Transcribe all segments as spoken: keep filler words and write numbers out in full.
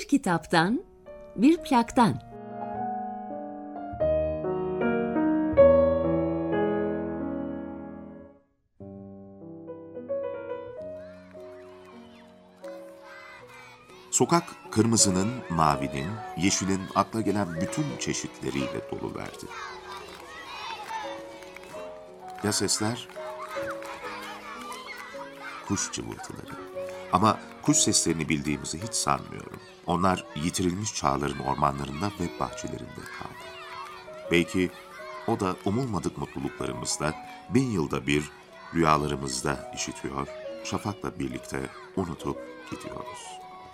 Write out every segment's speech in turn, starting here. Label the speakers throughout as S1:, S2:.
S1: Bir kitaptan, bir plaktan.
S2: Sokak kırmızının, mavinin, yeşilin akla gelen bütün çeşitleriyle doluverdi. Ya sesler? Kuş cıvıltıları. Ama kuş seslerini bildiğimizi hiç sanmıyorum. Onlar yitirilmiş çağların ormanlarında ve bahçelerinde kaldı. Belki o da umulmadık mutluluklarımızda, bin yılda bir rüyalarımızda işitiyor, şafakla birlikte unutup gidiyoruz.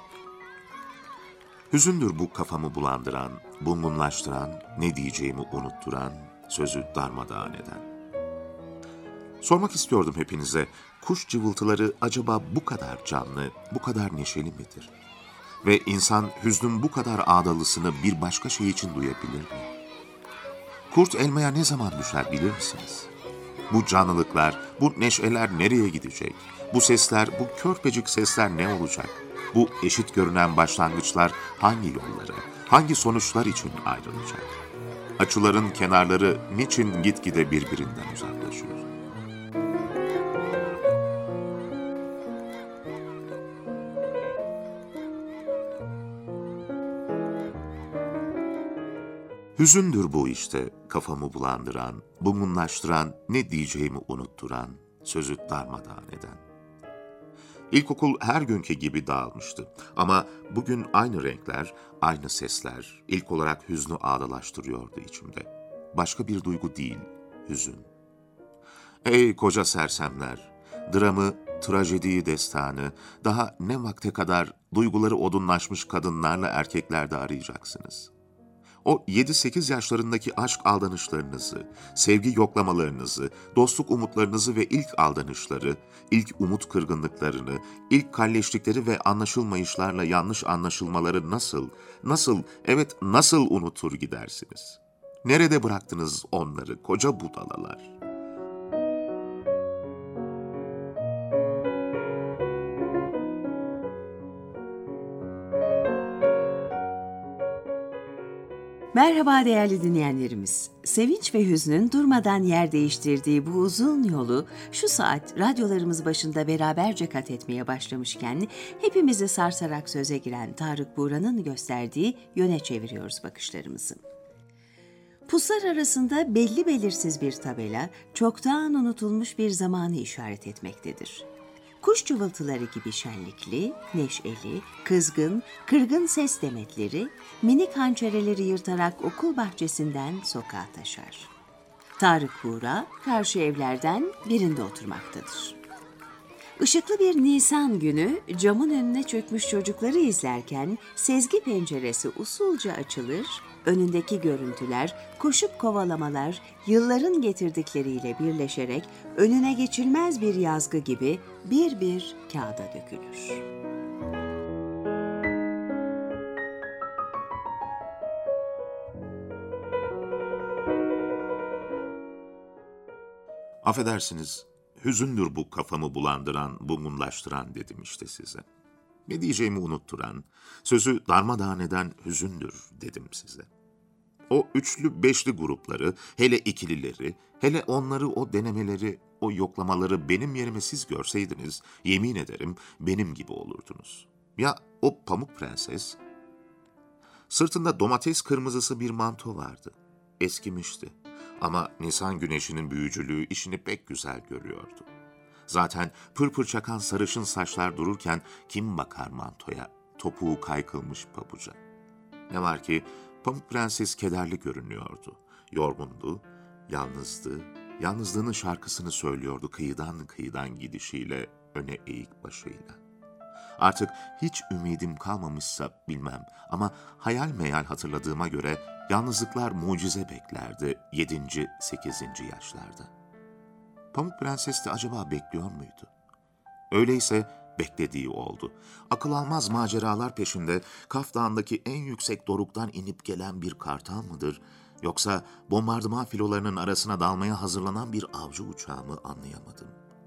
S2: Hüzündür bu kafamı bulandıran, bungunlaştıran, ne diyeceğimi unutturan, sözü darmadağın eden. Sormak istiyordum hepinize, kuş cıvıltıları acaba bu kadar canlı, bu kadar neşeli midir? Ve insan hüznün bu kadar ağdalısını bir başka şey için duyabilir mi? Kurt elmaya ne zaman düşer bilir misiniz? Bu canlılıklar, bu neşeler nereye gidecek? Bu sesler, bu körpecik sesler ne olacak? Bu eşit görünen başlangıçlar hangi yollara, hangi sonuçlar için ayrılacak? Açıların kenarları niçin gitgide birbirinden uzaklaşıyor? Hüzündür bu işte, kafamı bulandıran, bungunlaştıran, ne diyeceğimi unutturan, sözü darmadağın eden. İlkokul her günkü gibi dağılmıştı. Ama bugün aynı renkler, aynı sesler ilk olarak hüznü ağdalaştırıyordu içimde. Başka bir duygu değil, hüzün. Ey koca sersemler! Dramı, trajediyi destanı, daha ne vakte kadar duyguları odunlaşmış kadınlarla erkeklerde arayacaksınız? O yedi sekiz yaşlarındaki aşk aldanışlarınızı, sevgi yoklamalarınızı, dostluk umutlarınızı ve ilk aldanışları, ilk umut kırgınlıklarını, ilk kalleşlikleri ve anlaşılmayışlarla yanlış anlaşılmaları nasıl, nasıl, evet nasıl unutur gidersiniz? Nerede bıraktınız onları koca budalalar?
S1: Merhaba değerli dinleyenlerimiz. Sevinç ve hüznün durmadan yer değiştirdiği bu uzun yolu şu saat radyolarımız başında beraberce kat etmeye başlamışken hepimizi sarsarak söze giren Tarık Buğra'nın gösterdiği yöne çeviriyoruz bakışlarımızı. Puslar arasında belli belirsiz bir tabela çoktan unutulmuş bir zamanı işaret etmektedir. Kuş cıvıltıları gibi şenlikli, neşeli, kızgın, kırgın ses demetleri minik hançereleri yırtarak okul bahçesinden sokağa taşar. Tarık Buğra karşı evlerden birinde oturmaktadır. Işıklı bir Nisan günü camın önüne çökmüş çocukları izlerken sezgi penceresi usulca açılır, önündeki görüntüler, koşup kovalamalar, yılların getirdikleriyle birleşerek önüne geçilmez bir yazgı gibi bir bir kağıda dökülür.
S2: Affedersiniz, hüzündür bu kafamı bulandıran, bungunlaştıran dedim işte size. Ne diyeceğimi unutturan, sözü darmadağın eden hüzündür dedim size. O üçlü beşli grupları, hele ikilileri, hele onları, o denemeleri, o yoklamaları benim yerime siz görseydiniz, yemin ederim benim gibi olurdunuz. Ya o Pamuk Prenses? Sırtında domates kırmızısı bir manto vardı. Eskimişti. Ama Nisan güneşinin büyücülüğü işini pek güzel görüyordu. Zaten pırpır çakan sarışın saçlar dururken kim bakar mantoya, topuğu kaykılmış pabuca? Ne var ki Pamuk Prenses kederli görünüyordu. Yorgundu, yalnızdı, yalnızlığının şarkısını söylüyordu kıyıdan kıyıdan gidişiyle, öne eğik başıyla. Artık hiç ümidim kalmamışsa bilmem ama hayal meyal hatırladığıma göre yalnızlıklar mucize beklerdi yedinci, sekizinci yaşlarda. Pamuk Prenses de acaba bekliyor muydu? Öyleyse beklediği oldu. Akıl almaz maceralar peşinde Kaf Dağı'ndaki en yüksek doruktan inip gelen bir kartal mıdır? Yoksa bombardıman filolarının arasına dalmaya hazırlanan bir avcı uçağı mı anlayamadım.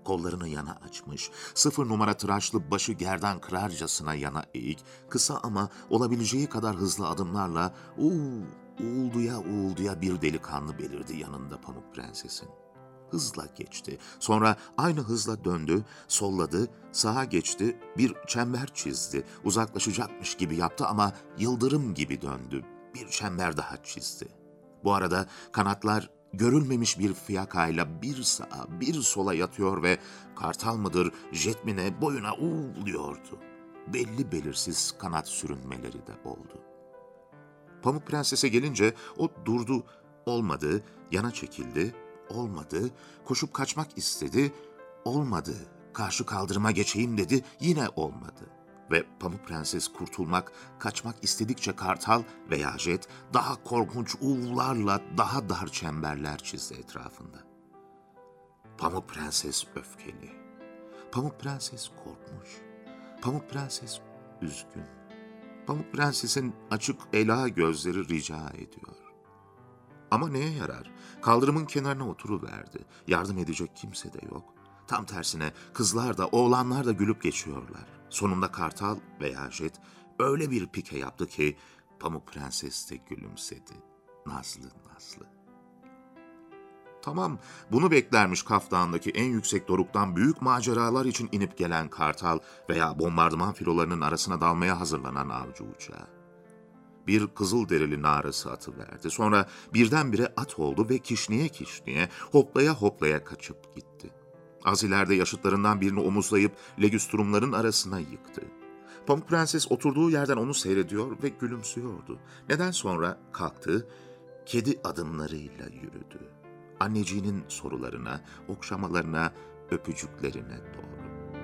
S2: kollarını yana açmış, sıfır numara tıraşlı başı gerdan kırarcasına yana eğik, kısa ama olabileceği kadar hızlı adımlarla uuu, uğulduya uğulduya bir delikanlı belirdi yanında Pamuk Prenses'in. Hızla geçti. Sonra aynı hızla döndü, solladı, sağa geçti, bir çember çizdi. Uzaklaşacakmış gibi yaptı ama yıldırım gibi döndü. Bir çember daha çizdi. Bu arada kanatlar görülmemiş bir fiyakayla bir sağa bir sola yatıyor ve kartal mıdır, jet mi ne boyuna uğulduyordu. Belli belirsiz kanat sürünmeleri de oldu. Pamuk Prenses'e gelince o durdu, olmadı, yana çekildi, olmadı, koşup kaçmak istedi, olmadı, karşı kaldırıma geçeyim dedi, yine olmadı. Ve Pamuk Prenses kurtulmak, kaçmak istedikçe kartal veya jet daha korkunç uğullarla daha dar çemberler çizdi etrafında. Pamuk Prenses öfkeli, Pamuk Prenses korkmuş, Pamuk Prenses üzgün. Pamuk Prenses'in açık ela gözleri rica ediyor. Ama neye yarar? Kaldırımın kenarına oturuverdi. Yardım edecek kimse de yok. Tam tersine kızlar da oğlanlar da gülüp geçiyorlar. Sonunda kartal veya jet öyle bir pike yaptı ki Pamuk Prenses de gülümsedi. Nazlı nazlı. Tamam, bunu beklermiş Kaf Dağı'ndaki en yüksek doruktan büyük maceralar için inip gelen kartal veya bombardıman filolarının arasına dalmaya hazırlanan avcı uçağı. Bir kızılderili narası atıverdi. Sonra birdenbire at oldu ve kişniye kişniye, hoplaya hoplaya kaçıp gitti. Az ileride yaşıtlarından birini omuzlayıp legüstrumların arasına yıktı. Pamuk Prenses oturduğu yerden onu seyrediyor ve gülümsüyordu. Neden sonra kalktı, kedi adımlarıyla yürüdü. Anneciğinin sorularına, okşamalarına, öpücüklerine doğru.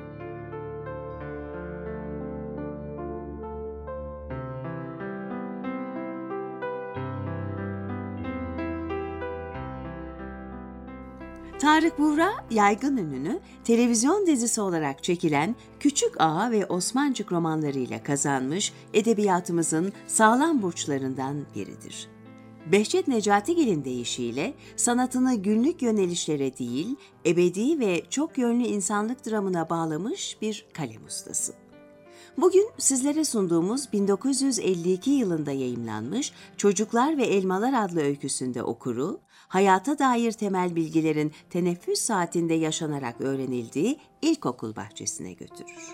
S1: Tarık Buğra, yaygın ününü televizyon dizisi olarak çekilen Küçük Ağa ve Osmancık romanlarıyla kazanmış edebiyatımızın sağlam burçlarından biridir. Behçet Necatigil'in deyişiyle sanatını günlük yönelişlere değil, ebedi ve çok yönlü insanlık dramına bağlamış bir kalem ustası. Bugün sizlere sunduğumuz bin dokuz yüz elli iki yılında yayımlanmış Çocuklar ve Elmalar adlı öyküsünde okuru, hayata dair temel bilgilerin teneffüs saatinde yaşanarak öğrenildiği ilkokul bahçesine götürür.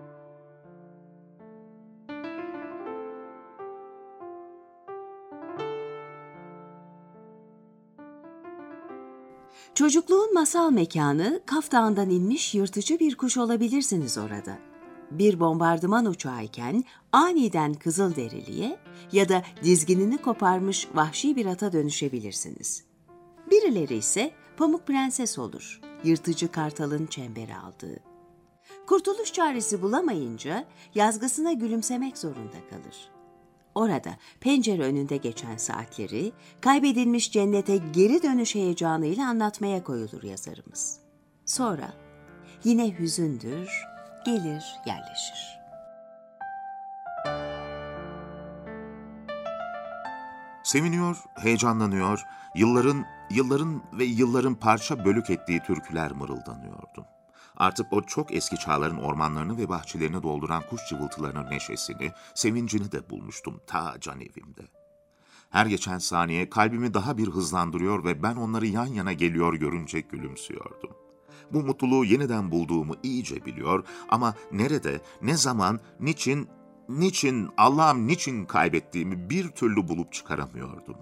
S1: Çocukluğun masal mekanı, Kaf Dağı'ndan inmiş yırtıcı bir kuş olabilirsiniz orada. Bir bombardıman uçağıyken aniden Kızılderili'ye ya da dizginini koparmış vahşi bir ata dönüşebilirsiniz. Birileri ise Pamuk Prenses olur, yırtıcı kartalın çembere aldığı. Kurtuluş çaresi bulamayınca yazgısına gülümsemek zorunda kalır. Orada pencere önünde geçen saatleri kaybedilmiş cennete geri dönüş heyecanıyla anlatmaya koyulur yazarımız. Sonra yine hüzündür, gelir yerleşir.
S2: Seviniyor, heyecanlanıyor, yılların, yılların ve yılların parça bölük ettiği türküler mırıldanıyordum. Artık o çok eski çağların ormanlarını ve bahçelerini dolduran kuş cıvıltılarının neşesini, sevincini de bulmuştum ta can evimde. Her geçen saniye kalbimi daha bir hızlandırıyor ve ben onları yan yana geliyor görünce gülümsüyordum. Bu mutluluğu yeniden bulduğumu iyice biliyor ama nerede, ne zaman, niçin, niçin, Allah'ım niçin kaybettiğimi bir türlü bulup çıkaramıyordum.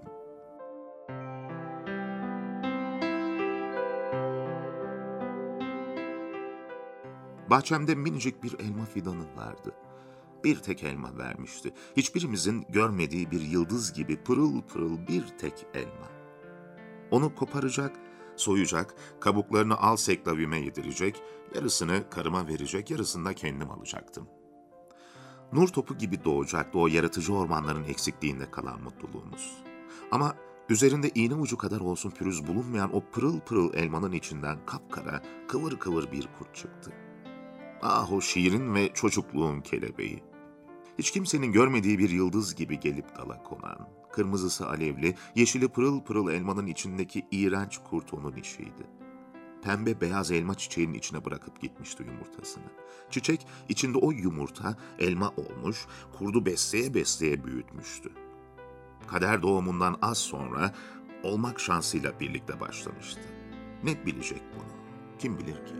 S2: Bahçemde minicik bir elma fidanı vardı. Bir tek elma vermişti. Hiçbirimizin görmediği bir yıldız gibi pırıl pırıl bir tek elma. Onu koparacak, soyacak, kabuklarını al seklavime yedirecek, yarısını karıma verecek, yarısını da kendim alacaktım. Nur topu gibi doğacaktı o yaratıcı ormanların eksikliğinde kalan mutluluğumuz. Ama üzerinde iğne ucu kadar olsun pürüz bulunmayan o pırıl pırıl elmanın içinden kapkara, kıvır kıvır bir kurt çıktı. Ah o şiirin ve çocukluğun kelebeği. Hiç kimsenin görmediği bir yıldız gibi gelip dala konan, kırmızısı alevli, yeşili pırıl pırıl elmanın içindeki iğrenç kurt onun işiydi. pembe beyaz elma çiçeğinin içine bırakıp gitmişti yumurtasını. Çiçek içinde o yumurta elma olmuş, kurdu besleye besleye büyütmüştü. Kader doğumundan az sonra olmak şansıyla birlikte başlamıştı. Ne bilecek bunu? Kim bilir ki?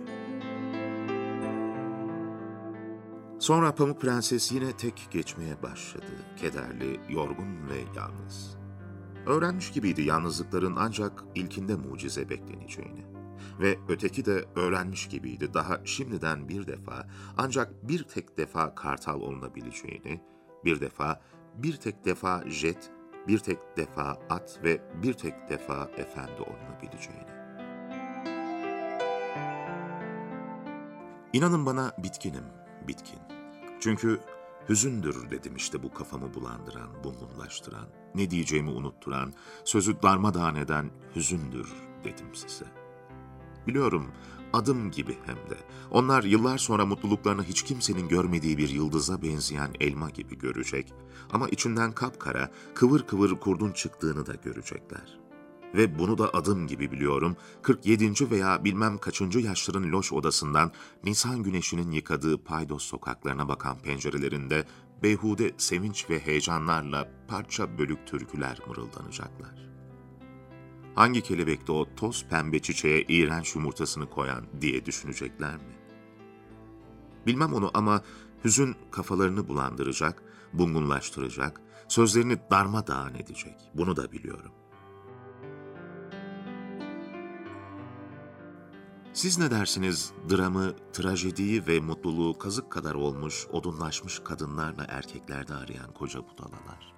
S2: Sonra Pamuk Prenses yine tek geçmeye başladı. Kederli, yorgun ve yalnız. Öğrenmiş gibiydi yalnızlıkların ancak ilkinde mucize bekleneceğini. Ve öteki de öğrenmiş gibiydi daha şimdiden bir defa, ancak bir tek defa kartal olunabileceğini, bir defa, bir tek defa jet, bir tek defa at ve bir tek defa efendi olunabileceğini. İnanın bana bitkinim, bitkin. Çünkü hüzündür dedim işte bu kafamı bulandıran, bungunlaştıran, ne diyeceğimi unutturan, sözü darmadağın eden hüzündür dedim size. Biliyorum, adım gibi hem de. Onlar yıllar sonra mutluluklarını hiç kimsenin görmediği bir yıldıza benzeyen elma gibi görecek. Ama içinden kapkara, kıvır kıvır kurdun çıktığını da görecekler. Ve bunu da adım gibi biliyorum, kırk yedinci veya bilmem kaçıncı yaşların loş odasından Nisan güneşinin yıkadığı paydos sokaklarına bakan pencerelerinde beyhude sevinç ve heyecanlarla parça bölük türküler mırıldanacaklar. Hangi kelebekte o toz pembe çiçeğe iğrenç yumurtasını koyan diye düşünecekler mi? Bilmem onu ama hüzün kafalarını bulandıracak, bungunlaştıracak, sözlerini darmadağın edecek. Bunu da biliyorum. Siz ne dersiniz dramı, trajediyi ve mutluluğu kazık kadar olmuş, odunlaşmış kadınlarla erkeklerde arayan koca budalalar?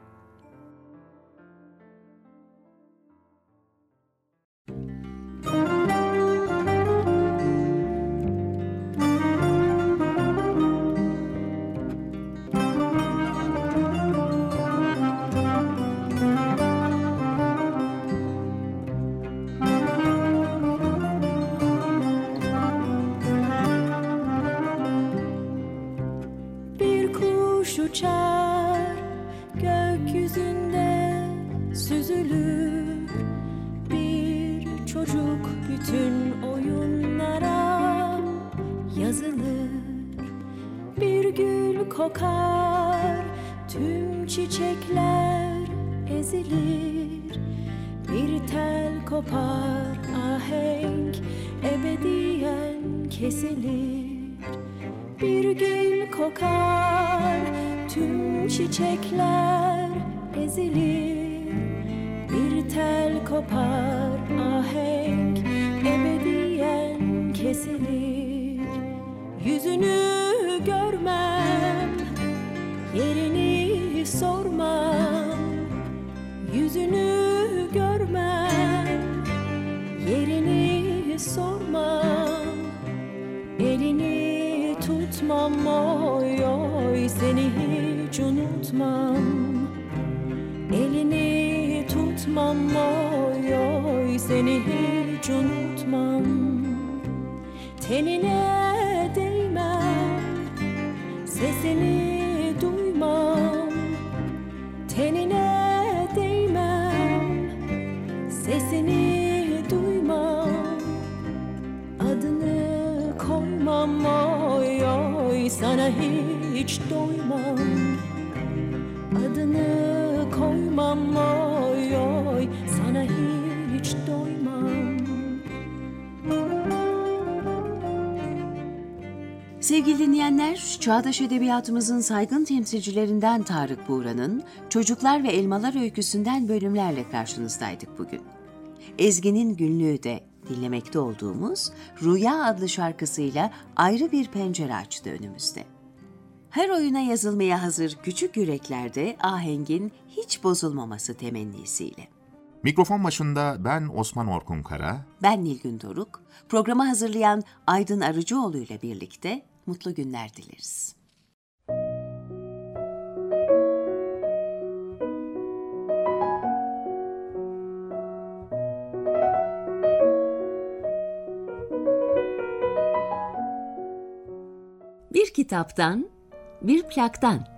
S3: Uçar gökyüzünde süzülür bir çocuk bütün oyunlara yazılır bir gül kokar tüm çiçekler ezilir bir tel kopar ahenk ebediyen kesilir bir gül kokar tüm çiçekler ezilir bir tel kopar ahenk ebediyen kesilir yüzünü görmem yerini sormam yüzünü görmem yerini sormam elini tutmam oy oy seni hiç unutmam elini tutmam oy oy seni hiç unutmam tenine değmem sesini duymam tenine değmem sesini duymam adını koymam oy oy sana hiç doymam adını koymam oy oy sana hiç doymam.
S1: Sevgili dinleyenler, çağdaş edebiyatımızın saygın temsilcilerinden Tarık Buğra'nın Çocuklar ve Elmalar öyküsünden bölümlerle karşınızdaydık bugün. Ezgi'nin günlüğü de dinlemekte olduğumuz Rüya adlı şarkısıyla ayrı bir pencere açtı önümüzde. Her oyuna yazılmaya hazır küçük yüreklerde ahengin hiç bozulmaması temennisiyle.
S2: Mikrofon başında ben Osman Orkun Kara,
S1: Ben Nilgün Doruk, programı hazırlayan Aydın Arıcıoğlu ile birlikte mutlu günler dileriz. Bir kitaptan, bir plaktan.